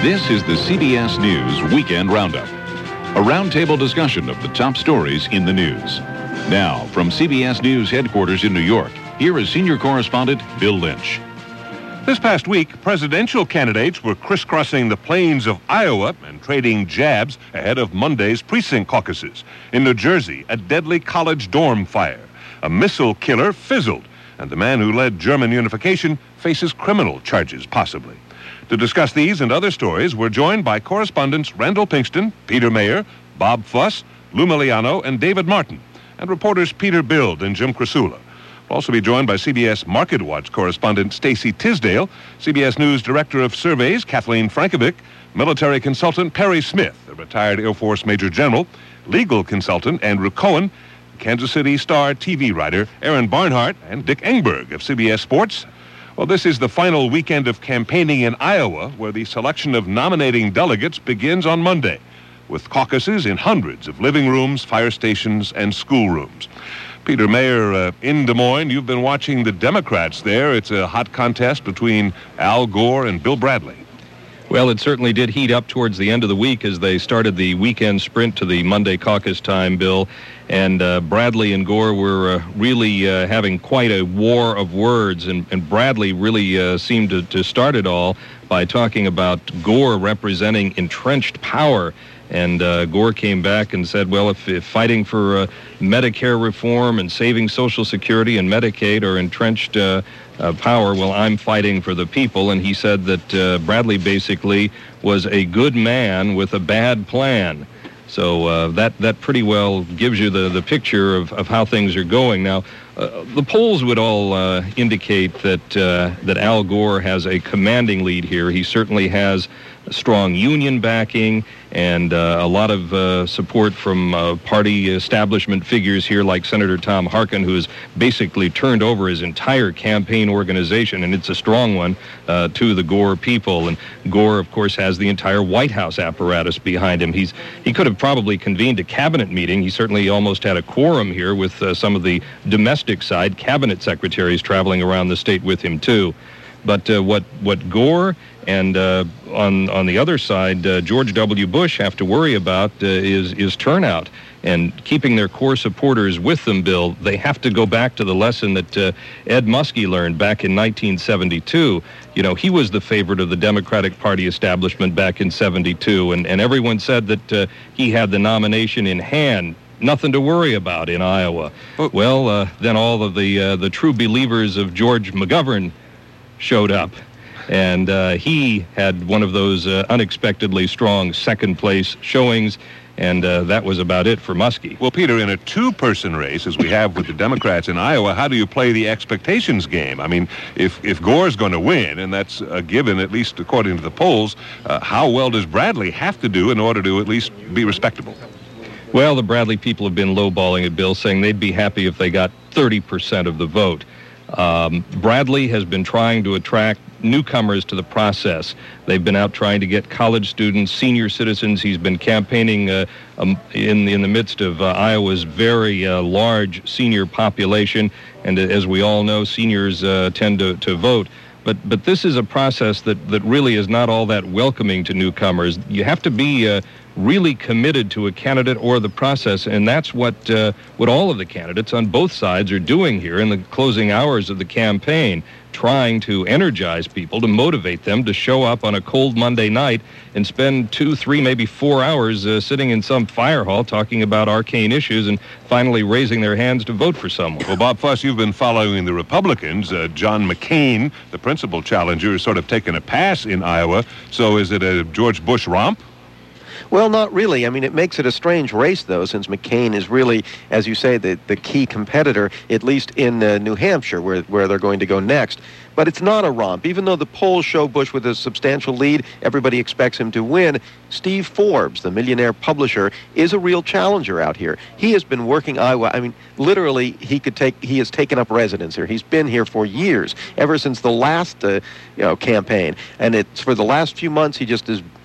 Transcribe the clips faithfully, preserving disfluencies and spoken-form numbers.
This is the C B S News Weekend Roundup, a roundtable discussion of the top stories in the news. Now, from C B S News headquarters in New York, here is senior correspondent Bill Lynch. This past week, presidential candidates were crisscrossing the plains of Iowa and trading jabs ahead of Monday's precinct caucuses. In New Jersey, a deadly college dorm fire. A missile killer fizzled, and the man who led German unification faces criminal charges, possibly. To discuss these and other stories, we're joined by correspondents Randall Pinkston, Peter Mayer, Bob Fuss, Lou Miliano, and David Martin, and reporters Peter Bild and Jim Krasula. We'll also be joined by C B S Market Watch correspondent Stacy Tisdale, C B S News Director of Surveys Kathleen Frankovic, military consultant Perry Smith, a retired Air Force Major General, legal consultant Andrew Cohen, Kansas City Star T V writer Aaron Barnhart, and Dick Engberg of C B S Sports. Well, this is the final weekend of campaigning in Iowa, where the selection of nominating delegates begins on Monday, with caucuses in hundreds of living rooms, fire stations, and schoolrooms. Peter Mayer, uh, in Des Moines, you've been watching the Democrats there. It's a hot contest between Al Gore and Bill Bradley. Well, it certainly did heat up towards the end of the week as they started the weekend sprint to the Monday caucus time, Bill. And uh, Bradley and Gore were uh, really uh, having quite a war of words. And, and Bradley really uh, seemed to, to start it all by talking about Gore representing entrenched power. And uh, Gore came back and said, well, if, if fighting for uh, Medicare reform and saving Social Security and Medicaid are entrenched uh, uh, power, well, I'm fighting for the people. And he said that uh, Bradley basically was a good man with a bad plan. So uh, that, that pretty well gives you the, the picture of, of how things are going. Now, uh, the polls would all uh, indicate that, uh, that Al Gore has a commanding lead here. He certainly has strong union backing and uh, a lot of uh, support from uh, party establishment figures here like Senator Tom Harkin, who has basically turned over his entire campaign organization, and it's a strong one, uh, to the Gore people. And Gore, of course, has the entire White House apparatus behind him. He's He could have probably convened a cabinet meeting. He certainly almost had a quorum here with uh, some of the domestic side cabinet secretaries traveling around the state with him, too. But uh, what, what Gore and uh, on on the other side, uh, George W. Bush have to worry about uh, is is turnout and keeping their core supporters with them, Bill. They have to go back to the lesson that uh, Ed Muskie learned back in nineteen seventy-two. You know, he was the favorite of the Democratic Party establishment back in seventy-two, and, and everyone said that uh, he had the nomination in hand. Nothing to worry about in Iowa. Oh. Well, uh, then all of the uh, the true believers of George McGovern showed up. And uh, he had one of those uh, unexpectedly strong second-place showings, and uh, that was about it for Muskie. Well, Peter, in a two-person race, as we have with the Democrats in Iowa, how do you play the expectations game? I mean, if, if Gore's going to win, and that's a given, at least according to the polls, uh, how well does Bradley have to do in order to at least be respectable? Well, the Bradley people have been lowballing it, Bill, saying they'd be happy if they got thirty percent of the vote. Um, Bradley has been trying to attract newcomers to the process. They've been out trying to get college students, senior citizens. He's been campaigning uh, um, in, in the midst of uh, Iowa's very uh, large senior population. And uh, as we all know, seniors uh, tend to, to vote. But but this is a process that, that really is not all that welcoming to newcomers. You have to be uh, really committed to a candidate or the process, and that's what uh, what all of the candidates on both sides are doing here in the closing hours of the campaign, trying to energize people, to motivate them to show up on a cold Monday night and spend two, three, maybe four hours uh, sitting in some fire hall talking about arcane issues and finally raising their hands to vote for someone. Well, Bob Fuss, you've been following the Republicans. Uh, John McCain, the principal challenger, has sort of taken a pass in Iowa. So is it a George Bush romp? Well, not really. I mean, it makes it a strange race, though, since McCain is really, as you say, the, the key competitor, at least in uh, New Hampshire, where, where they're going to go next. But it's not a romp. Even though the polls show Bush with a substantial lead, everybody expects him to win. Steve Forbes, the millionaire publisher, is a real challenger out here. He has been working Iowa. I mean, literally, he could take. He has taken up residence here. He's been here for years, ever since the last, uh, you know, campaign. And it's for the last few months, he just has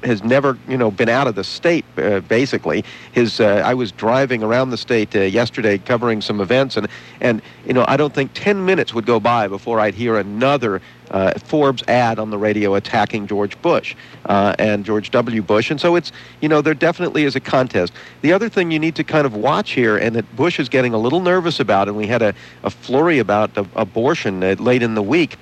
has never, you know, been out of the state, uh, basically. His, uh, I was driving around the state uh, yesterday covering some events, and, and, you know, I don't think ten minutes would go by before I'd hear another uh, Forbes ad on the radio attacking George Bush uh, and George W. Bush. And so it's, you know, there definitely is a contest. The other thing you need to kind of watch here, and that Bush is getting a little nervous about, and we had a, a flurry about uh, abortion uh, late in the week,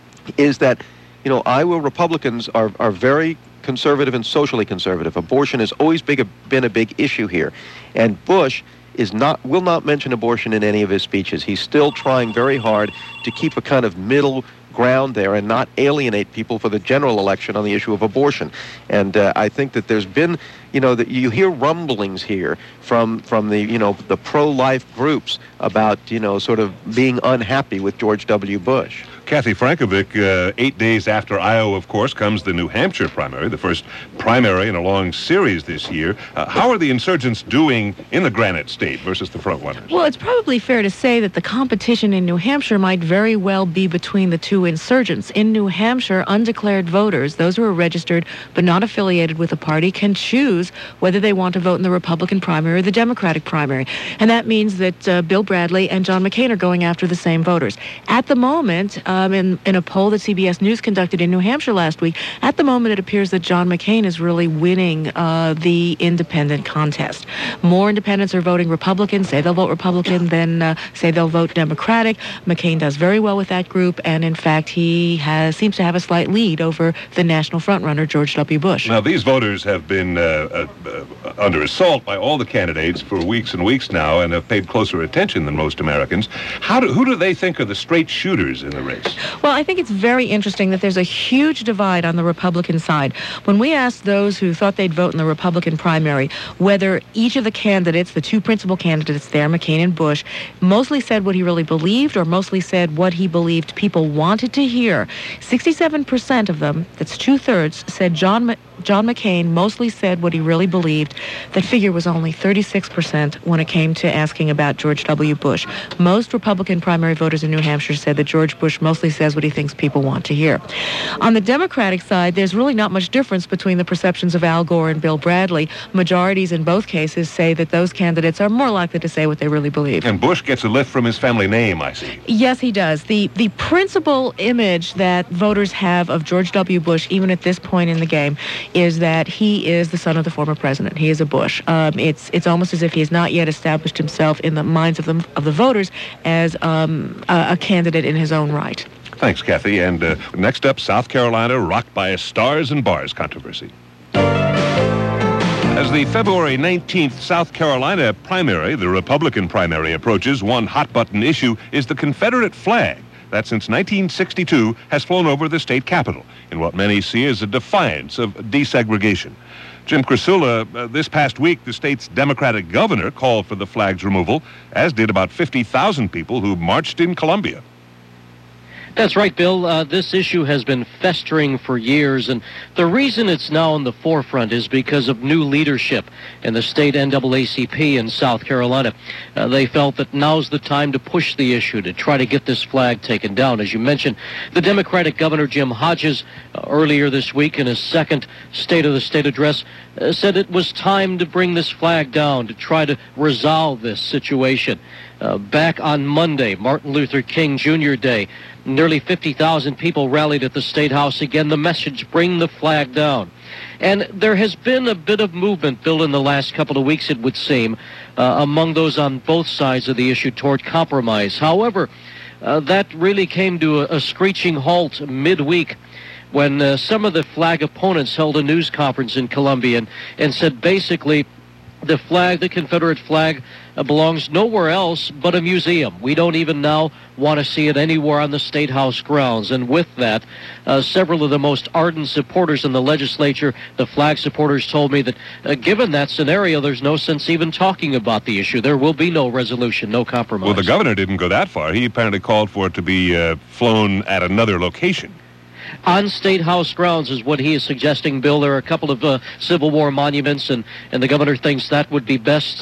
is that, you know, Iowa Republicans are, are very conservative and socially conservative. Abortion has always big a, been a big issue here. And Bush is not will not mention abortion in any of his speeches. He's still trying very hard to keep a kind of middle ground there and not alienate people for the general election on the issue of abortion. And uh, I think that there's been, you know, that you hear rumblings here from from the, you know, the pro-life groups about, you know, sort of being unhappy with George W. Bush. Kathy Frankovic, uh, eight days after Iowa, of course, comes the New Hampshire primary, the first primary in a long series this year. Uh, how are the insurgents doing in the Granite State versus the frontrunners? Well, it's probably fair to say that the competition in New Hampshire might very well be between the two insurgents. In New Hampshire, undeclared voters, those who are registered but not affiliated with a party, can choose whether they want to vote in the Republican primary or the Democratic primary. And that means that uh, Bill Bradley and John McCain are going after the same voters. At the moment, Um, in, in a poll that C B S News conducted in New Hampshire last week, at the moment it appears that John McCain is really winning uh, the independent contest. More independents are voting Republican, say they'll vote Republican, than uh, say they'll vote Democratic. McCain does very well with that group, and in fact he has seems to have a slight lead over the national frontrunner, George W. Bush. Now, these voters have been uh, uh, uh, under assault by all the candidates for weeks and weeks now and have paid closer attention than most Americans. How do, who do they think are the straight shooters in the race? Well, I think it's very interesting that there's a huge divide on the Republican side. When we asked those who thought they'd vote in the Republican primary whether each of the candidates, the two principal candidates there, McCain and Bush, mostly said what he really believed or mostly said what he believed people wanted to hear, sixty-seven percent of them, that's two-thirds, said John M- John McCain mostly said what he really believed. That figure was only thirty-six percent when it came to asking about George W. Bush. Most Republican primary voters in New Hampshire said that George Bush mostly says what he thinks people want to hear. On the Democratic side, there's really not much difference between the perceptions of Al Gore and Bill Bradley. Majorities in both cases say that those candidates are more likely to say what they really believe. And Bush gets a lift from his family name, I see. Yes, he does. The the principal image that voters have of George W. Bush, even at this point in the game, is that he is the son of the former president. He is a Bush. Um, it's it's almost as if he has not yet established himself in the minds of the of the voters as um, a, a candidate in his own right. Thanks, Kathy. And uh, next up, South Carolina rocked by a Stars and Bars controversy. As the February nineteenth South Carolina primary, the Republican primary, approaches, one hot-button issue is the Confederate flag that since nineteen sixty-two has flown over the state capitol in what many see as a defiance of desegregation. Jim Krasula, uh, this past week, the state's Democratic governor called for the flag's removal, as did about fifty thousand people who marched in Columbia. That's right, Bill. Uh, this issue has been festering for years, and the reason it's now in the forefront is because of new leadership in the state N double A C P in South Carolina. Uh, they felt that now's the time to push the issue, to try to get this flag taken down. As you mentioned, the Democratic Governor Jim Hodges, uh, earlier this week in his second State of the State address, uh, said it was time to bring this flag down, to try to resolve this situation. Uh, back on Monday, Martin Luther King Junior Day, nearly fifty thousand people rallied at the State House. Again, the message, bring the flag down. And there has been a bit of movement, Bill, in the last couple of weeks, it would seem, uh, among those on both sides of the issue toward compromise. However, uh, that really came to a, a screeching halt midweek when uh, some of the flag opponents held a news conference in Columbia and, and said basically the flag, the Confederate flag, uh, belongs nowhere else but a museum. We don't even now want to see it anywhere on the State House grounds. And with that, uh, several of the most ardent supporters in the legislature, the flag supporters, told me that uh, given that scenario, there's no sense even talking about the issue. There will be no resolution, no compromise. Well, the governor didn't go that far. He apparently called for it to be uh, flown at another location. On State House grounds is what he is suggesting, Bill. There are a couple of uh, Civil War monuments, and, and the governor thinks that would be best uh,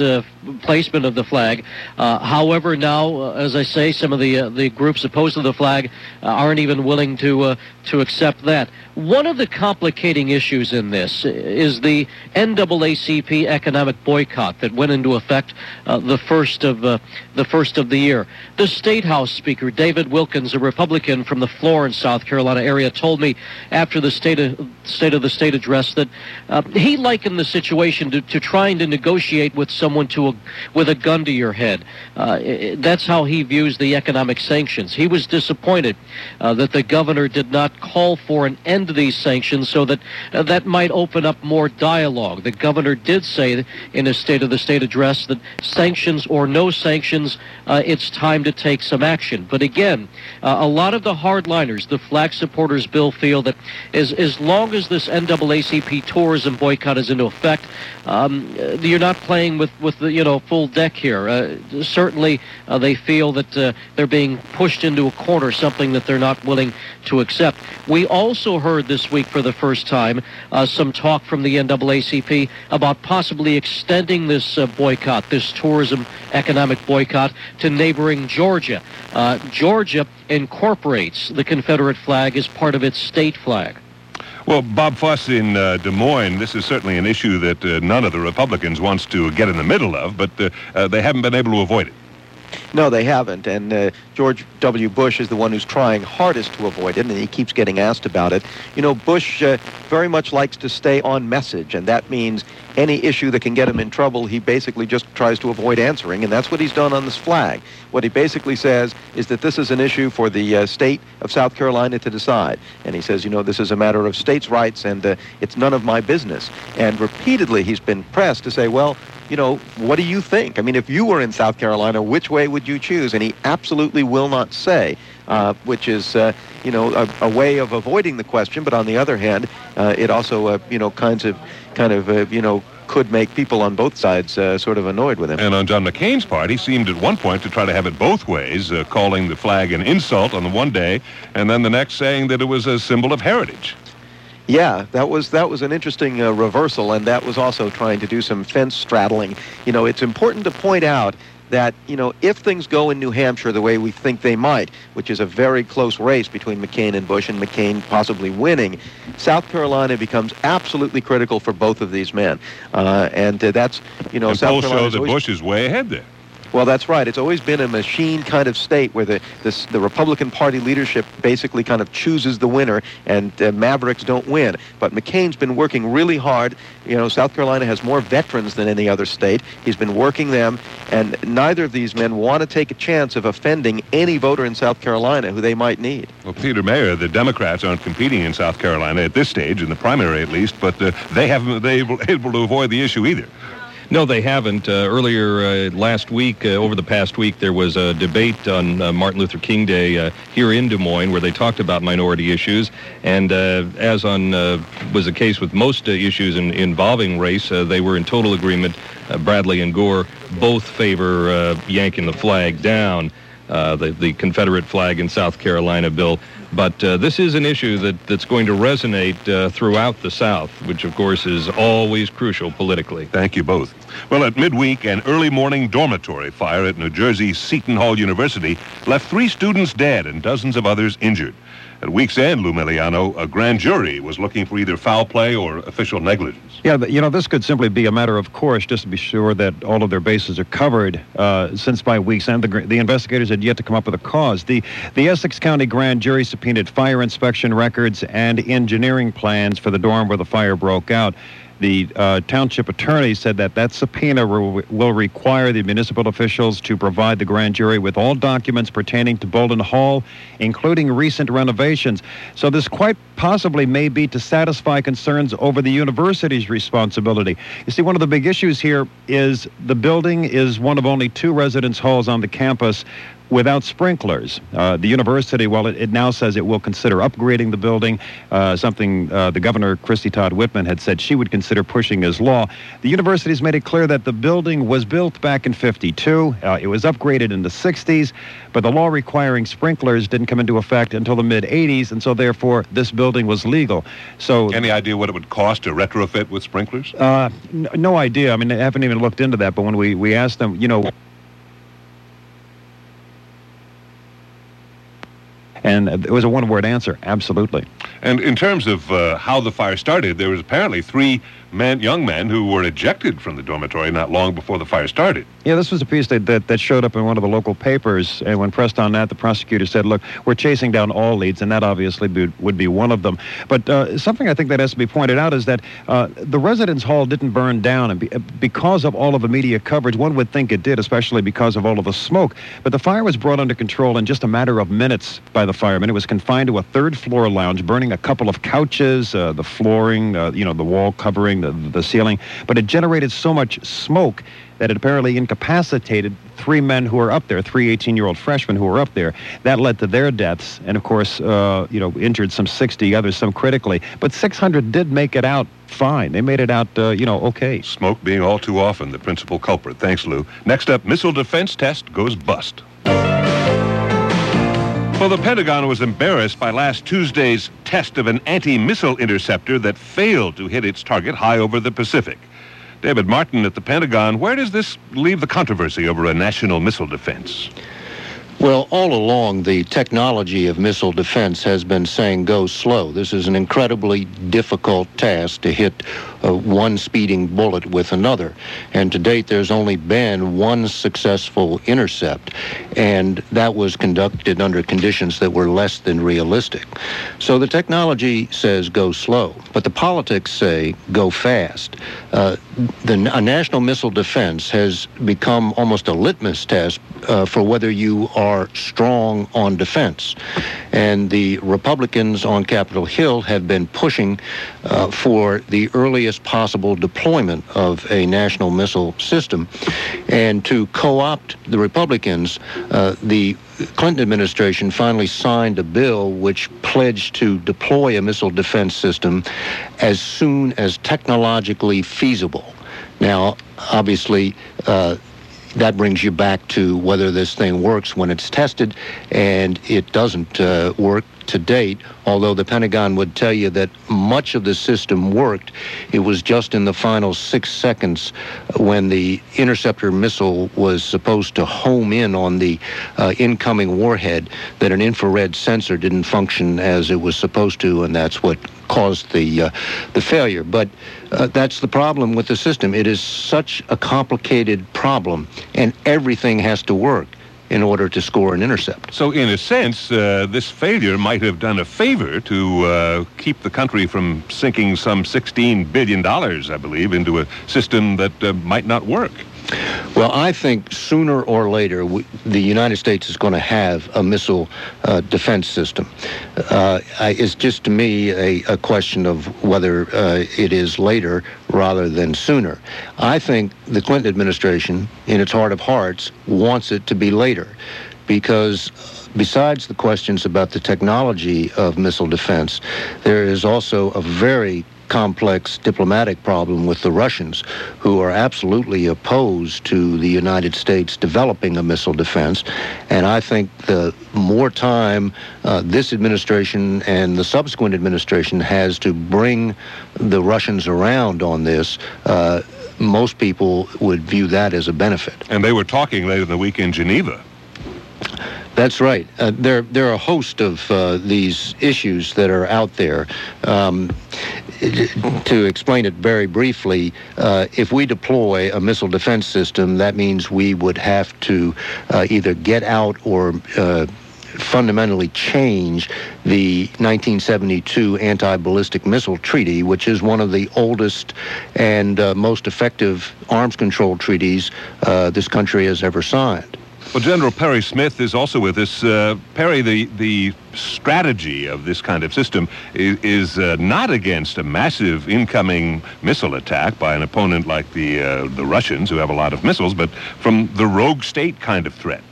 placement of the flag. Uh, however, now, uh, as I say, some of the uh, the groups opposed to the flag uh, aren't even willing to uh, to accept that. One of the complicating issues in this is the N double A C P economic boycott that went into effect uh, the first of uh, the first of the year. The State House Speaker, David Wilkins, a Republican from the Florence, South Carolina area, told me after the State of, state of the State address that uh, he likened the situation to, to trying to negotiate with someone to a, with a gun to your head. Uh, it, that's how he views the economic sanctions. He was disappointed uh, that the governor did not call for an end to these sanctions so that uh, that might open up more dialogue. The governor did say in his State of the State address that sanctions or no sanctions, uh, it's time to take some action. But again, uh, a lot of the hardliners, the flag supporters, Bill, feel that as, as long as this N double A C P tourism boycott is into effect, um, you're not playing with, with the, you know, full deck here. Uh, certainly, uh, they feel that uh, they're being pushed into a corner, something that they're not willing to accept. We also heard this week for the first time uh, some talk from the N double A C P about possibly extending this uh, boycott, this tourism economic boycott, to neighboring Georgia. Uh, Georgia incorporates the Confederate flag as part of its state flag. Well, Bob Fuss in uh, Des Moines, this is certainly an issue that uh, none of the Republicans wants to get in the middle of, but uh, uh, they haven't been able to avoid it. No, they haven't, and uh, George W. Bush is the one who's trying hardest to avoid it, and he keeps getting asked about it. You know, Bush uh, very much likes to stay on message, and that means any issue that can get him in trouble, he basically just tries to avoid answering, and that's what he's done on this flag. What he basically says is that this is an issue for the uh, state of South Carolina to decide, and he says, you know, this is a matter of states' rights, and uh, it's none of my business. And repeatedly he's been pressed to say, well, you know, what do you think? I mean, if you were in South Carolina, which way would you choose? And he absolutely will not say, uh, which is, uh, you know, a, a way of avoiding the question. But on the other hand, uh, it also, uh, you know, kinds of, kind of, uh, you know, could make people on both sides uh, sort of annoyed with him. And on John McCain's part, he seemed at one point to try to have it both ways, uh, calling the flag an insult on the one day, and then the next saying that it was a symbol of heritage. Yeah, that was that was an interesting uh, reversal, and that was also trying to do some fence straddling. You know, it's important to point out that, you know, if things go in New Hampshire the way we think they might, which is a very close race between McCain and Bush, and McCain possibly winning, South Carolina becomes absolutely critical for both of these men. Uh, and uh, that's, you know, and South polls Carolina show that always... Bush is way ahead there. Well, that's right. It's always been a machine kind of state where the this, the Republican Party leadership basically kind of chooses the winner, and uh, Mavericks don't win. But McCain's been working really hard. You know, South Carolina has more veterans than any other state. He's been working them, and neither of these men want to take a chance of offending any voter in South Carolina who they might need. Well, Peter Mayer, the Democrats aren't competing in South Carolina at this stage, in the primary at least, but uh, they haven't been able, able to avoid the issue either. No, they haven't. Uh, earlier uh, last week, uh, over the past week, there was a debate on uh, Martin Luther King Day uh, here in Des Moines where they talked about minority issues. And uh, as on uh, was the case with most uh, issues in, involving race, uh, they were in total agreement. Uh, Bradley and Gore both favor uh, yanking the flag down, uh, the, the Confederate flag in South Carolina, Bill. But uh, this is an issue that, that's going to resonate uh, throughout the South, which, of course, is always crucial politically. Thank you both. Well, at midweek, an early morning dormitory fire at New Jersey's Seton Hall University left three students dead and dozens of others injured. At week's end, Lou Miliano, a grand jury was looking for either foul play or official negligence. Yeah, you know, this could simply be a matter of course, just to be sure that all of their bases are covered. Uh, since by week's end, the, the investigators had yet to come up with a cause. The, the Essex County grand jury subpoenaed fire inspection records and engineering plans for the dorm where the fire broke out. The uh, township attorney said that that subpoena re- will require the municipal officials to provide the grand jury with all documents pertaining to Bolden Hall, including recent renovations. So this quite possibly may be to satisfy concerns over the university's responsibility. You see, one of the big issues here is the building is one of only two residence halls on the campus without sprinklers. Uh, the university, well, it, it now says it will consider upgrading the building, uh, something uh, the governor, Christy Todd Whitman, had said she would consider pushing as law. The university's made it clear that the building was built back in fifty-two. Uh, it was upgraded in the sixties, but the law requiring sprinklers didn't come into effect until the mid-eighties, and so therefore this building was legal. So, any idea what it would cost to retrofit with sprinklers? Uh, n- no idea. I mean, I haven't even looked into that, but when we, we asked them, you know, and it was a one-word answer, absolutely. And in terms of uh, how the fire started, there was apparently three men, young men who were ejected from the dormitory not long before the fire started. Yeah, this was a piece that, that, that showed up in one of the local papers, and when pressed on that, the prosecutor said, look, we're chasing down all leads, and that obviously be, would be one of them. But uh, something I think that has to be pointed out is that uh, the residence hall didn't burn down, and be, because of all of the media coverage, one would think it did, especially because of all of the smoke. But the fire was brought under control in just a matter of minutes by the firemen. It was confined to a third-floor lounge, burning a couple of couches, uh, the flooring, uh, you know, the wall covering, the, the ceiling. But it generated so much smoke that it apparently incapacitated three men who were up there, three eighteen-year-old freshmen who were up there. That led to their deaths, and of course, uh, you know, injured some sixty others, some critically. But six hundred did make it out fine. They made it out, uh, you know, okay. Smoke being all too often the principal culprit. Thanks, Lou. Next up, missile defense test goes bust. Well, the Pentagon was embarrassed by last Tuesday's test of an anti-missile interceptor that failed to hit its target high over the Pacific. David Martin at the Pentagon, where does this leave the controversy over a national missile defense? Well, all along, the technology of missile defense has been saying go slow. This is an incredibly difficult task to hit uh, one speeding bullet with another. And to date, there's only been one successful intercept, and that was conducted under conditions that were less than realistic. So the technology says go slow, but the politics say go fast. Uh, the a national missile defense has become almost a litmus test uh, for whether you are strong on defense. And the Republicans on Capitol Hill have been pushing uh, for the earliest possible deployment of a national missile system. And to co-opt the Republicans, uh, the Clinton administration finally signed a bill which pledged to deploy a missile defense system as soon as technologically feasible. Now, obviously, uh, that brings you back to whether this thing works when it's tested, and it doesn't uh, work to date, although the Pentagon would tell you that much of the system worked. It was just in the final six seconds when the interceptor missile was supposed to home in on the uh, incoming warhead that an infrared sensor didn't function as it was supposed to, and that's what caused the uh, the failure. But uh, that's the problem with the system. It is such a complicated problem, and everything has to work in order to score an intercept. So in a sense, uh, this failure might have done a favor to uh, keep the country from sinking some sixteen billion dollars, I believe, into a system that uh, might not work. Well, I think sooner or later we, the United States is going to have a missile uh, defense system. Uh, I, it's just to me a, a question of whether uh, it is later rather than sooner. I think the Clinton administration, in its heart of hearts, wants it to be later, because besides the questions about the technology of missile defense, there is also a very complex diplomatic problem with the Russians, who are absolutely opposed to the United States developing a missile defense. And I think the more time uh, this administration and the subsequent administration has to bring the Russians around on this, uh, most people would view that as a benefit. And they were talking later in the week in Geneva. That's right. Uh, there, there are a host of uh, these issues that are out there. Um, to explain it very briefly, uh, if we deploy a missile defense system, that means we would have to uh, either get out or uh, fundamentally change the nineteen seventy-two Anti-Ballistic Missile Treaty, which is one of the oldest and uh, most effective arms control treaties uh, this country has ever signed. Well, General Perry Smith is also with us. Uh, Perry, the, the strategy of this kind of system is, is uh, not against a massive incoming missile attack by an opponent like the, uh, the Russians, who have a lot of missiles, but from the rogue state kind of threat.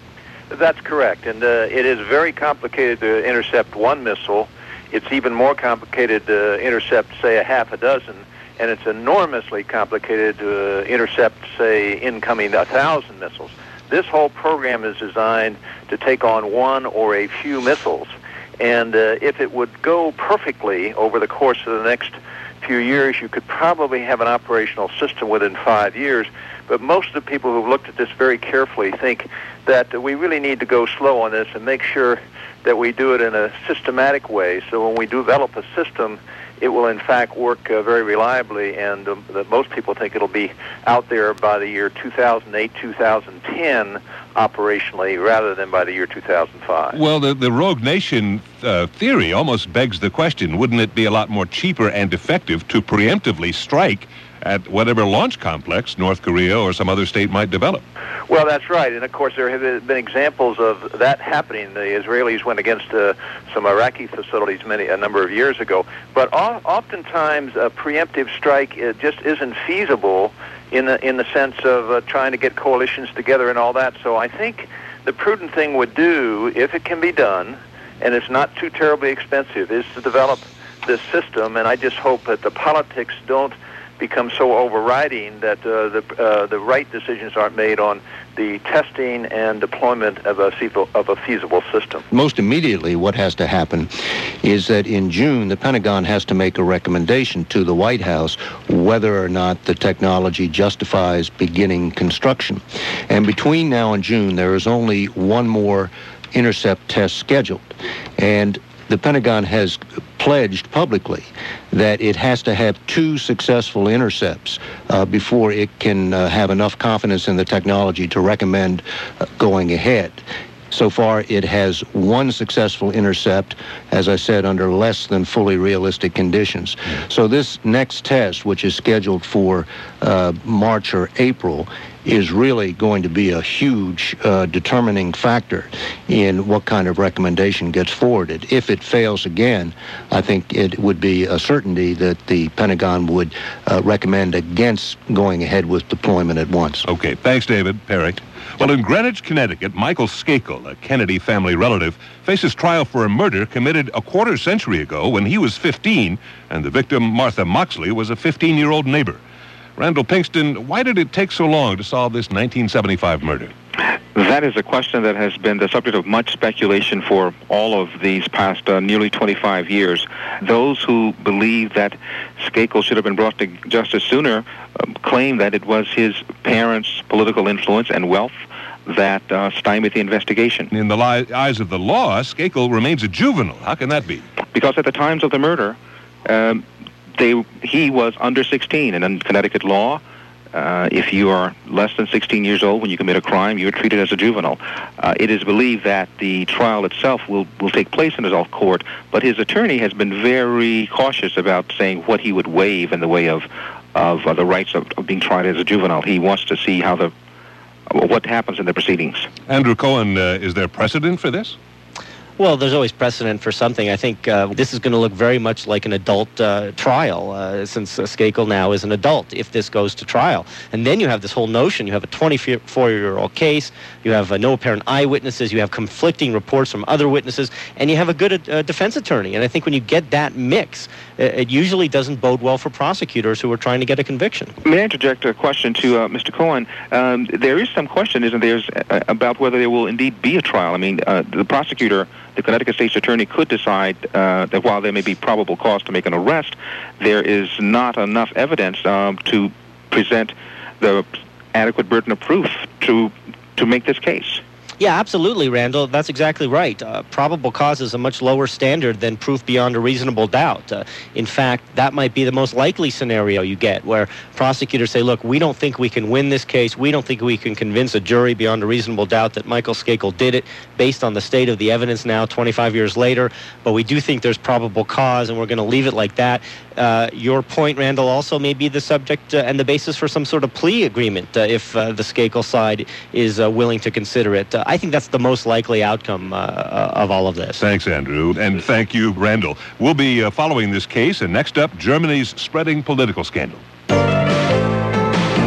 That's correct, and uh, it is very complicated to intercept one missile. It's even more complicated to intercept, say, a half a dozen, and it's enormously complicated to intercept, say, incoming a thousand missiles. This whole program is designed to take on one or a few missiles, and uh, if it would go perfectly over the course of the next few years, you could probably have an operational system within five years. But most of the people who've looked at this very carefully think that we really need to go slow on this and make sure that we do it in a systematic way. So when we develop a system, it will in fact work uh, very reliably, and um, that most people think it'll be out there by the year two thousand eight, two thousand ten operationally, rather than by the year two thousand five. Well, the, the rogue nation uh, theory almost begs the question, wouldn't it be a lot more cheaper and effective to preemptively strike at whatever launch complex North Korea or some other state might develop? Well, that's right. And, of course, there have been examples of that happening. The Israelis went against uh, some Iraqi facilities many a number of years ago. But o- oftentimes, a preemptive strike it just isn't feasible in the, in the sense of uh, trying to get coalitions together and all that. So I think the prudent thing would do, if it can be done, and it's not too terribly expensive, is to develop this system. And I just hope that the politics don't become so overriding that uh, the uh, the right decisions aren't made on the testing and deployment of a feasible, of a feasible system. Most immediately, what has to happen is that in June, the Pentagon has to make a recommendation to the White House whether or not the technology justifies beginning construction. And between now and June, there is only one more intercept test scheduled. And the Pentagon has pledged publicly that it has to have two successful intercepts uh, before it can uh, have enough confidence in the technology to recommend uh, going ahead. So far, it has one successful intercept, as I said, under less than fully realistic conditions. So this next test, which is scheduled for uh, March or April, is really going to be a huge uh, determining factor in what kind of recommendation gets forwarded. If it fails again, I think it would be a certainty that the Pentagon would uh, recommend against going ahead with deployment at once. Okay, thanks, David. Perry. Well, in Greenwich, Connecticut, Michael Skakel, a Kennedy family relative, faces trial for a murder committed a quarter century ago when he was fifteen, and the victim, Martha Moxley, was a fifteen-year-old neighbor. Randall Pinkston, why did it take so long to solve this nineteen seventy-five murder? That is a question that has been the subject of much speculation for all of these past uh, nearly twenty-five years. Those who believe that Skakel should have been brought to justice sooner um, claim that it was his parents' political influence and wealth that uh, stymied the investigation. In the li- eyes of the law, Skakel remains a juvenile. How can that be? Because at the times of the murder, um, they he was under sixteen, and in Connecticut law, Uh, if you are less than sixteen years old when you commit a crime, you're treated as a juvenile. Uh, it is believed that the trial itself will, will take place in adult court, but his attorney has been very cautious about saying what he would waive in the way of of uh, the rights of, of being tried as a juvenile. He wants to see how the what happens in the proceedings. Andrew Cohen, uh, is there precedent for this? Well, there's always precedent for something. I think uh, this is going to look very much like an adult uh, trial, uh, since uh, Skakel now is an adult, if this goes to trial. And then you have this whole notion. You have a twenty-four-year-old case. You have uh, no apparent eyewitnesses. You have conflicting reports from other witnesses. And you have a good uh, defense attorney. And I think when you get that mix, it, it usually doesn't bode well for prosecutors who are trying to get a conviction. May I interject a question to uh, Mister Cohen? Um, there is some question, isn't there, uh, about whether there will indeed be a trial. I mean, uh, the prosecutor, the Connecticut State's Attorney, could decide uh, that while there may be probable cause to make an arrest, there is not enough evidence um, to present the adequate burden of proof to to make this case. Yeah, absolutely, Randall. That's exactly right. Uh, probable cause is a much lower standard than proof beyond a reasonable doubt. Uh, in fact, that might be the most likely scenario you get, where prosecutors say, look, we don't think we can win this case. We don't think we can convince a jury beyond a reasonable doubt that Michael Skakel did it based on the state of the evidence now twenty-five years later. But we do think there's probable cause, and we're going to leave it like that. Uh, your point, Randall, also may be the subject uh, and the basis for some sort of plea agreement uh, if uh, the Skakel side is uh, willing to consider it. Uh, I think that's the most likely outcome uh, of all of this. Thanks, Andrew. And thank you, Randall. We'll be uh, following this case. And next up, Germany's spreading political scandal.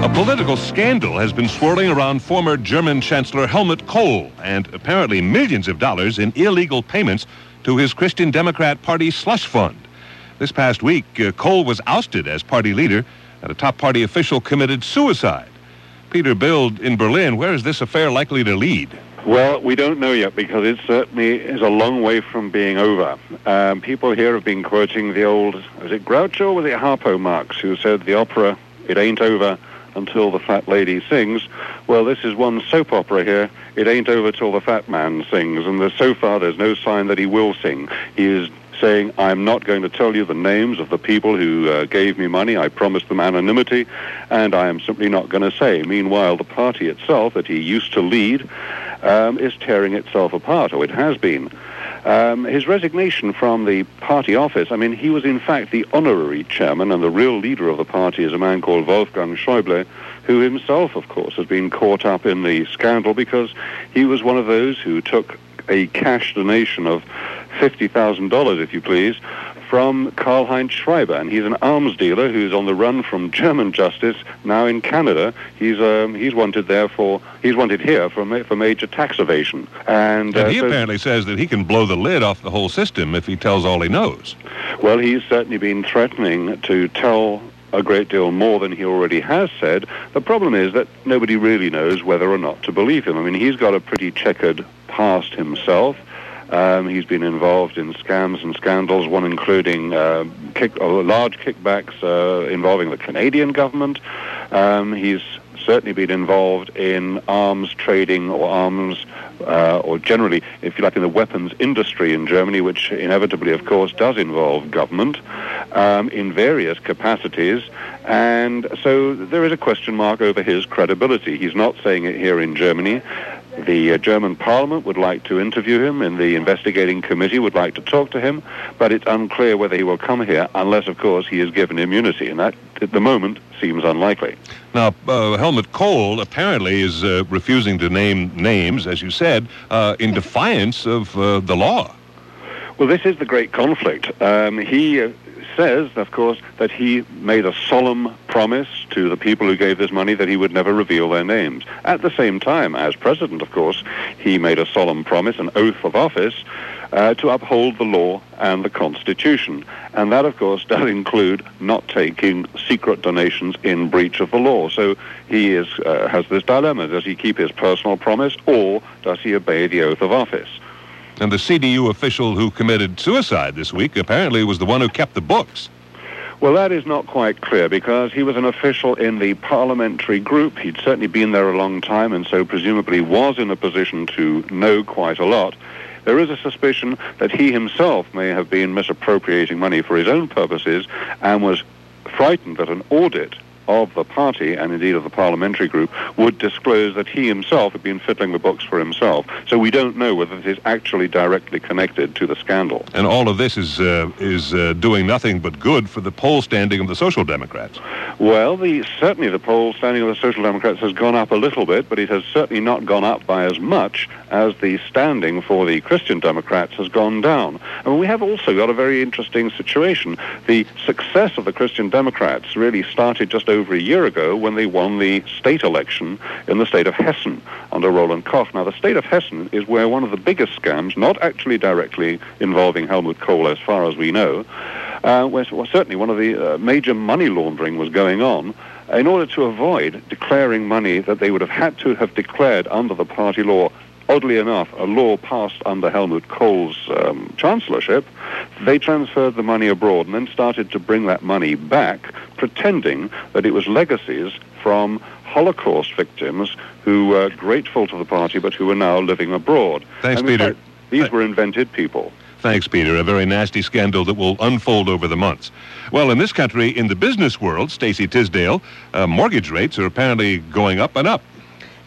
A political scandal has been swirling around former German Chancellor Helmut Kohl and apparently millions of dollars in illegal payments to his Christian Democrat Party slush fund. This past week, uh, Kohl was ousted as party leader, and a top party official committed suicide. Peter Bild in Berlin, where is this affair likely to lead? Well, we don't know yet because it certainly is a long way from being over. Um, people here have been quoting the old, was it Groucho or was it Harpo Marx, who said the opera, it ain't over until the fat lady sings. Well, this is one soap opera here. It ain't over till the fat man sings. And there's, so far, there's no sign that he will sing. He is saying, I'm not going to tell you the names of the people who uh, gave me money. I promised them anonymity, and I am simply not going to say. Meanwhile, the party itself that he used to lead um, is tearing itself apart, or it has been. Um, his resignation from the party office, I mean, he was in fact the honorary chairman, and the real leader of the party is a man called Wolfgang Schäuble, who himself, of course, has been caught up in the scandal because he was one of those who took a cash donation of fifty thousand dollars, if you please, from Karl-Heinz Schreiber, and he's an arms dealer who's on the run from German justice now in Canada. He's um, he's wanted there for he's wanted here for ma- for major tax evasion, and, uh, and he so apparently says that he can blow the lid off the whole system if he tells all he knows. Well, he's certainly been threatening to tell a great deal more than he already has said. The problem is that nobody really knows whether or not to believe him. I mean, he's got a pretty checkered past himself. Um, he's been involved in scams and scandals, one including uh, kick, uh, large kickbacks uh, involving the Canadian government. Um, he's certainly been involved in arms trading or arms, uh, or generally, if you like, in the weapons industry in Germany, which inevitably, of course, does involve government um, in various capacities. And so there is a question mark over his credibility. He's not saying it here in Germany. The uh, German Parliament would like to interview him, and the investigating committee would like to talk to him, but it's unclear whether he will come here unless, of course, he is given immunity, and that, at the moment, seems unlikely. Now, uh, Helmut Kohl apparently is uh, refusing to name names, as you said, uh, in defiance of uh, the law. Well, this is the great conflict. Um, he uh, says, of course, that he made a solemn promise to the people who gave this money that he would never reveal their names. At the same time, as president, of course, he made a solemn promise, an oath of office, uh, to uphold the law and the Constitution. And that, of course, does include not taking secret donations in breach of the law. So he is uh, has this dilemma. Does he keep his personal promise, or does he obey the oath of office? And the C D U official who committed suicide this week apparently was the one who kept the books. Well, that is not quite clear because he was an official in the parliamentary group. He'd certainly been there a long time and so presumably was in a position to know quite a lot. There is a suspicion that he himself may have been misappropriating money for his own purposes and was frightened that an audit of the party, and indeed of the parliamentary group, would disclose that he himself had been fiddling the books for himself. So we don't know whether this is actually directly connected to the scandal. And all of this is uh, is uh, doing nothing but good for the poll standing of the Social Democrats. Well, the, certainly the poll standing of the Social Democrats has gone up a little bit, but it has certainly not gone up by as much as the standing for the Christian Democrats has gone down. And we have also got a very interesting situation. The success of the Christian Democrats really started just over over a year ago when they won the state election in the state of Hessen under Roland Koch. Now, the state of Hessen is where one of the biggest scams, not actually directly involving Helmut Kohl as far as we know, uh, where well, certainly one of the uh, major money laundering was going on, in order to avoid declaring money that they would have had to have declared under the party law. Oddly enough, a law passed under Helmut Kohl's um, chancellorship, they transferred the money abroad and then started to bring that money back, pretending that it was legacies from Holocaust victims who were grateful to the party but who were now living abroad. Thanks, and in Peter. fact, these were invented people. Thanks, Peter. A very nasty scandal that will unfold over the months. Well, in this country, in the business world, Stacey Tisdale, uh, mortgage rates are apparently going up and up.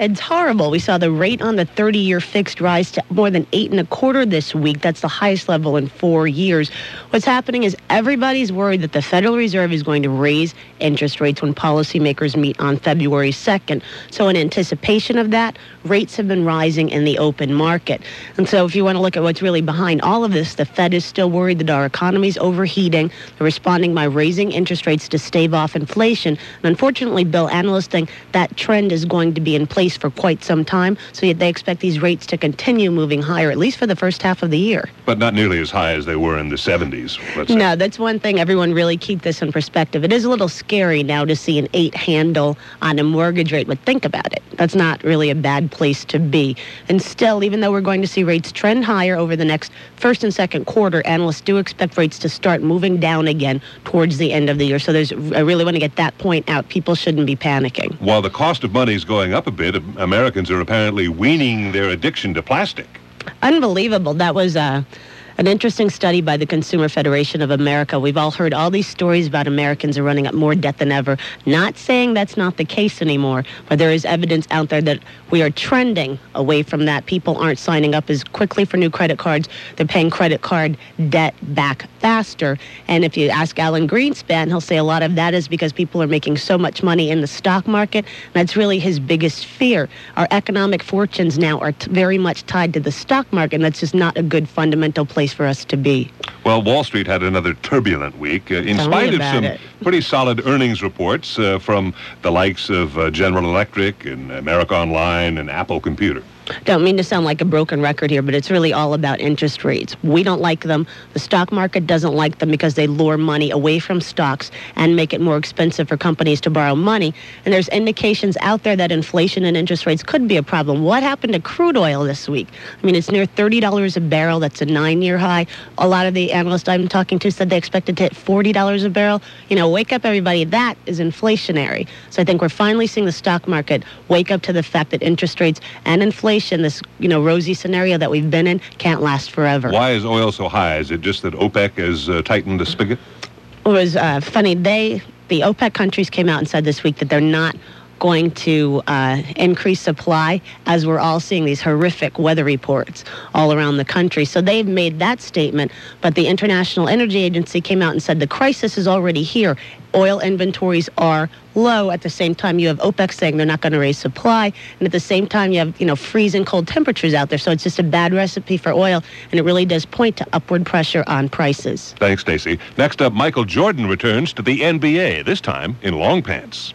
It's horrible. We saw the rate on the thirty-year fixed rise to more than eight and a quarter this week. That's the highest level in four years. What's happening is everybody's worried that the Federal Reserve is going to raise interest rates when policymakers meet on February second. So in anticipation of that, rates have been rising in the open market. And so if you want to look at what's really behind all of this, the Fed is still worried that our economy is overheating. They're responding by raising interest rates to stave off inflation. And unfortunately, Bill, analysts think that trend is going to be in place for quite some time, so yet they expect these rates to continue moving higher, at least for the first half of the year. But not nearly as high as they were in the seventies, let's say. No, that's one thing. Everyone really keep this in perspective. It is a little scary now to see an eight handle on a mortgage rate, but think about it. That's not really a bad place to be. And still, even though we're going to see rates trend higher over the next first and second quarter, analysts do expect rates to start moving down again towards the end of the year. So there's, I really want to get that point out. People shouldn't be panicking. While the cost of money is going up a bit, Americans are apparently weaning their addiction to plastic. Unbelievable. That was uh, an interesting study by the Consumer Federation of America. We've all heard all these stories about Americans are running up more debt than ever. Not saying that's not the case anymore, but there is evidence out there that we are trending away from that. People aren't signing up as quickly for new credit cards. They're paying credit card debt back faster. And if you ask Alan Greenspan, he'll say a lot of that is because people are making so much money in the stock market. That's really his biggest fear. Our economic fortunes now are t- very much tied to the stock market, and that's just not a good fundamental place for us to be. Well, Wall Street had another turbulent week, uh, in Tell spite me of about some it. pretty solid earnings reports uh, from the likes of uh, General Electric and America Online and Apple Computer. Don't mean to sound like a broken record here, but it's really all about interest rates. We don't like them. The stock market doesn't like them because they lure money away from stocks and make it more expensive for companies to borrow money. And there's indications out there that inflation and interest rates could be a problem. What happened to crude oil this week? I mean, it's near thirty dollars a barrel. That's a nine-year high. A lot of the analysts I'm talking to said they expected to hit forty dollars a barrel. You know, wake up, everybody. That is inflationary. So I think we're finally seeing the stock market wake up to the fact that interest rates and inflation, this, you know, rosy scenario that we've been in, can't last forever. Why is oil so high? Is it just that OPEC has uh, tightened the spigot? It was uh, funny. They, the OPEC countries came out and said this week that they're not going to uh, increase supply, as we're all seeing these horrific weather reports all around the country. So they've made that statement, but the International Energy Agency came out and said the crisis is already here. Oil inventories are low. At the same time, you have OPEC saying they're not going to raise supply, and at the same time, you have, you know, freezing cold temperatures out there. So it's just a bad recipe for oil, and it really does point to upward pressure on prices. Thanks, Stacey. Next up, Michael Jordan returns to the N B A, this time in long pants.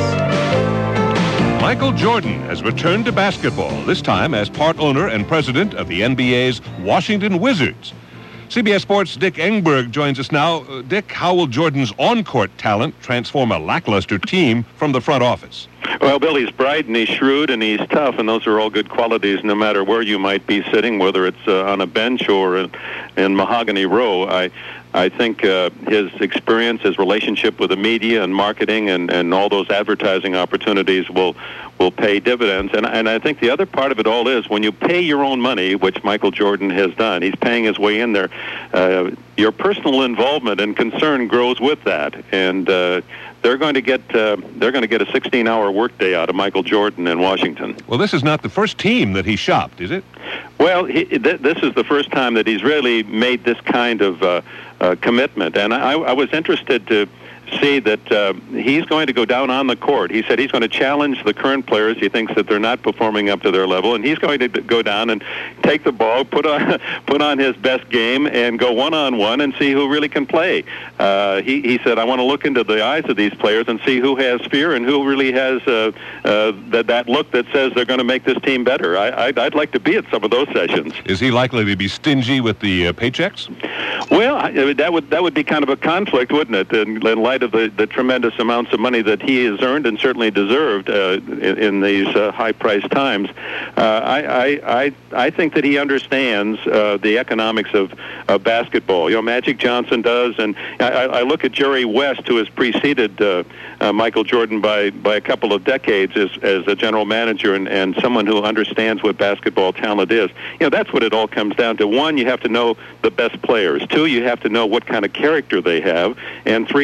Michael Jordan has returned to basketball, this time as part owner and president of the N B A's Washington Wizards. C B S Sports' Dick Engberg joins us now. Uh, Dick, how will Jordan's on-court talent transform a lackluster team from the front office? Well, Bill, he's bright and he's shrewd and he's tough, and those are all good qualities no matter where you might be sitting, whether it's uh, on a bench or in, in Mahogany Row. I I think uh, his experience, his relationship with the media and marketing and, and all those advertising opportunities will will pay dividends. And, and I think the other part of it all is when you pay your own money, which Michael Jordan has done, he's paying his way in there, uh, your personal involvement and concern grows with that. And uh, they're going to get uh, they're going to get a sixteen-hour workday out of Michael Jordan in Washington. Well, this is not the first team that he shopped, is it? Well, he, th- this is the first time that he's really made this kind of uh, uh, commitment, and I, I was interested to see that uh, he's going to go down on the court. He said he's going to challenge the current players. He thinks that they're not performing up to their level, and he's going to go down and take the ball, put on put on his best game, and go one-on-one and see who really can play. Uh, he, he said, I want to look into the eyes of these players and see who has fear and who really has uh, uh, that, that look that says they're going to make this team better. I, I'd, I'd like to be at some of those sessions. Is he likely to be stingy with the uh, paychecks? Well, I, that would that would be kind of a conflict, wouldn't it, in, in light of the, the tremendous amounts of money that he has earned and certainly deserved uh, in, in these uh, high-priced times. Uh, I, I, I, I think that he understands uh, the economics of uh, basketball. You know, Magic Johnson does, and I, I look at Jerry West, who has preceded uh, uh, Michael Jordan by, by a couple of decades as, as a general manager and, and someone who understands what basketball talent is. You know, that's what it all comes down to. One, you have to know the best players. Two, you have to know what kind of character they have. And three, how they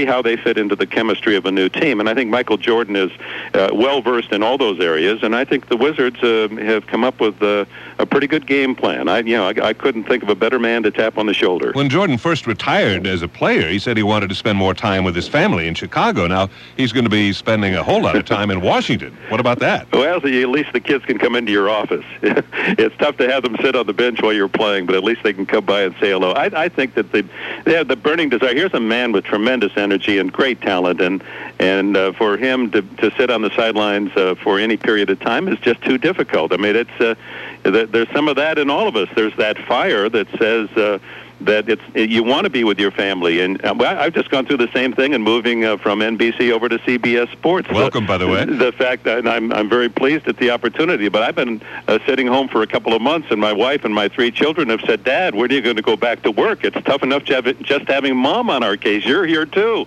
fit into the chemistry of a new team. And I think Michael Jordan is uh, well-versed in all those areas, and I think the Wizards uh, have come up with uh, a pretty good game plan. I, you know, I, I couldn't think of a better man to tap on the shoulder. When Jordan first retired as a player, he said he wanted to spend more time with his family in Chicago. Now he's going to be spending a whole lot of time in Washington. What about that? Well, at least the kids can come into your office. It's tough to have them sit on the bench while you're playing, but at least they can come by and say hello. I, I think that they, they have the burning desire. Here's a man with tremendous energy and great talent, and and uh, for him to, to sit on the sidelines uh, for any period of time is just too difficult. I mean, it's uh, there's some of that in all of us. There's that fire that says uh, that it's you want to be with your family. And uh, I've just gone through the same thing and moving uh, from N B C over to C B S Sports. Welcome, so, by the way. The fact that I'm I'm very pleased at the opportunity. But I've been uh, sitting home for a couple of months, and my wife and my three children have said, "Dad, when are you going to go back to work? It's tough enough to have it, just having Mom on our case. You're here too."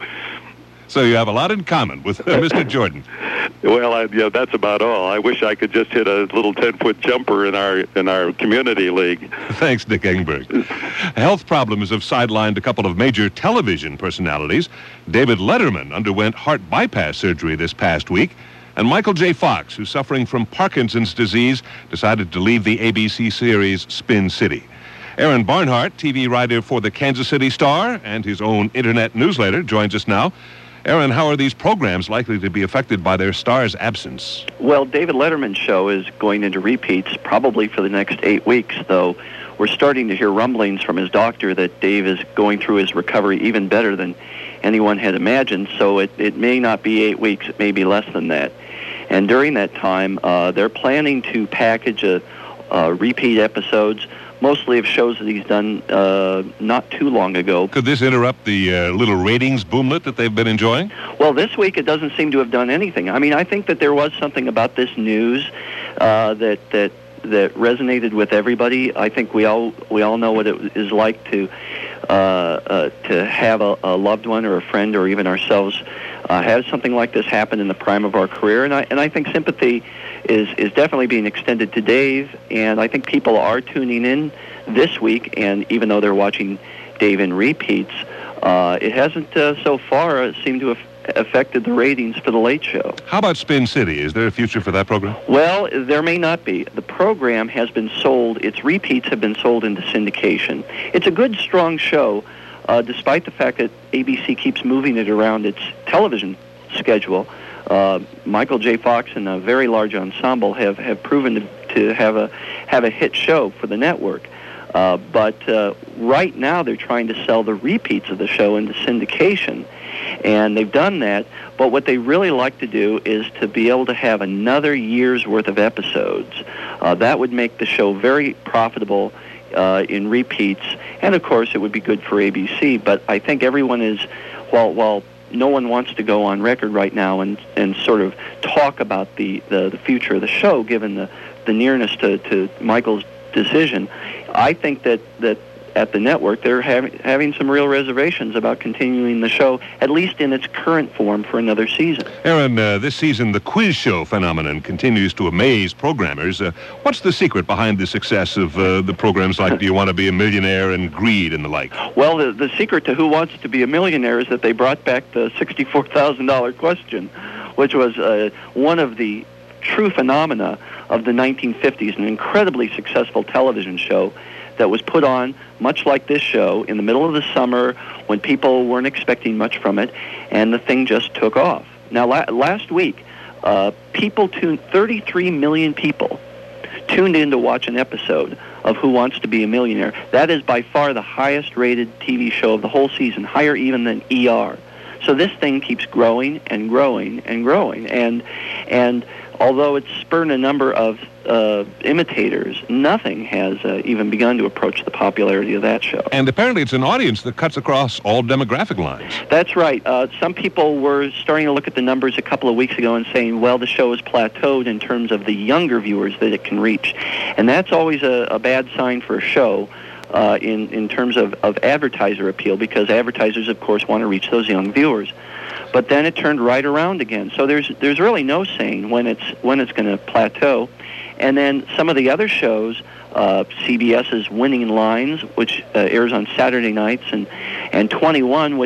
So you have a lot in common with uh, Mister Jordan. Well, I, yeah, that's about all. I wish I could just hit a little ten-foot jumper in our in our community league. Thanks, Dick Engberg. Health problems have sidelined a couple of major television personalities. David Letterman underwent heart bypass surgery this past week, and Michael J. Fox, who's suffering from Parkinson's disease, decided to leave the A B C series Spin City. Aaron Barnhart, T V writer for the Kansas City Star and his own internet newsletter, joins us now. Aaron, how are these programs likely to be affected by their star's absence? Well, David Letterman's show is going into repeats probably for the next eight weeks, though we're starting to hear rumblings from his doctor that Dave is going through his recovery even better than anyone had imagined, so it, it may not be eight weeks, it may be less than that. And during that time, uh, they're planning to package a, a repeat episodes, mostly of shows that he's done uh, not too long ago. Could this interrupt the uh, little ratings boomlet that they've been enjoying? Well, this week it doesn't seem to have done anything. I mean, I think that there was something about this news uh, that that that resonated with everybody. I think we all we all know what it is like to uh, uh, to have a, a loved one or a friend or even ourselves uh, have something like this happen in the prime of our career, and I and I think sympathy is is definitely being extended to Dave, and I think people are tuning in this week, and even though they're watching Dave in repeats, uh, it hasn't uh, so far uh, seemed to have affected the ratings for The Late Show. How about Spin City? Is there a future for that program? Well, there may not be. The program has been sold, its repeats have been sold into syndication. It's a good, strong show, uh, despite the fact that A B C keeps moving it around its television schedule. Uh, Michael J. Fox and a very large ensemble have, have proven to, to have a have a hit show for the network. Uh, but uh, right now they're trying to sell the repeats of the show into syndication, and they've done that. But what they really like to do is to be able to have another year's worth of episodes. Uh, that would make the show very profitable uh, in repeats, and of course it would be good for A B C. But I think everyone is, while while no one wants to go on record right now and, and sort of talk about the, the, the future of the show, given the, the nearness to, to Michael's decision. I think that, that at the network they're having, having some real reservations about continuing the show, at least in its current form, for another season. Aaron, uh, this season the quiz show phenomenon continues to amaze programmers. Uh, what's the secret behind the success of uh, the programs like Do You Want to Be a Millionaire and Greed and the like? Well, the, the secret to Who Wants to Be a Millionaire is that they brought back the sixty-four thousand dollars question, which was uh, one of the true phenomena of the nineteen fifties, an incredibly successful television show that was put on, much like this show, in the middle of the summer when people weren't expecting much from it, and the thing just took off. Now, la- last week, uh, people tuned, thirty-three million people tuned in to watch an episode of Who Wants to Be a Millionaire. That is by far the highest-rated T V show of the whole season, higher even than E R. So this thing keeps growing and growing and growing, and and although it's spurred a number of uh, imitators, nothing has uh, even begun to approach the popularity of that show. And apparently it's an audience that cuts across all demographic lines. That's right. Uh, some people were starting to look at the numbers a couple of weeks ago and saying, well, the show is plateaued in terms of the younger viewers that it can reach. And that's always a, a bad sign for a show. Uh, in, in terms of, of advertiser appeal, because advertisers, of course, want to reach those young viewers. But then it turned right around again. So there's there's really no saying when it's when it's going to plateau. And then some of the other shows, uh, CBS's Winning Lines, which uh, airs on Saturday nights, and and twenty-one, which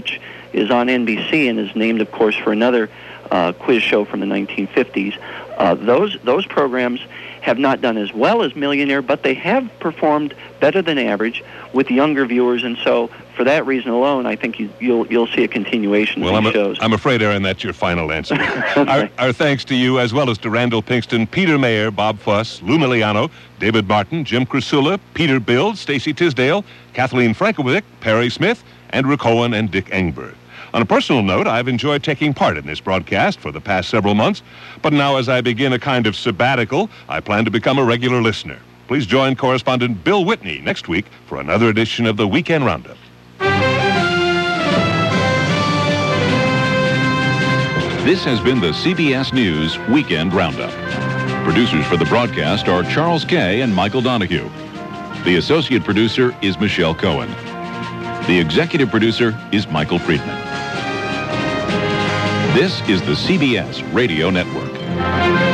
is on N B C and is named, of course, for another uh, quiz show from the nineteen fifties. Uh, those those programs have not done as well as Millionaire, but they have performed better than average with younger viewers, and so for that reason alone, I think you, you'll you'll see a continuation well, of these I'm a, shows. I'm afraid, Aaron, that's your final answer. our, our thanks to you, as well as to Randall Pinkston, Peter Mayer, Bob Fuss, Lou Miliano, David Martin, Jim Krasula, Peter Bill, Stacy Tisdale, Kathleen Frankovic, Perry Smith, Andrew Cohen, and Dick Engberg. On a personal note, I've enjoyed taking part in this broadcast for the past several months, but now as I begin a kind of sabbatical, I plan to become a regular listener. Please join correspondent Bill Whitney next week for another edition of the Weekend Roundup. This has been the C B S News Weekend Roundup. Producers for the broadcast are Charles Kay and Michael Donahue. The associate producer is Michelle Cohen. The executive producer is Michael Friedman. This is the C B S Radio Network.